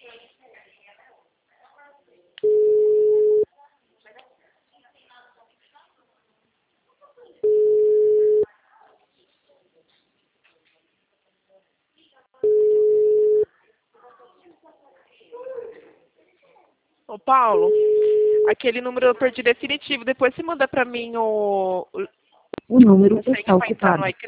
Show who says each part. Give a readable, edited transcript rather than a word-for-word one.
Speaker 1: Ô, Paulo, aquele número eu perdi definitivo. Depois você manda pra mim o
Speaker 2: O número
Speaker 1: senha
Speaker 2: está
Speaker 1: pra entrar no
Speaker 2: ocupado.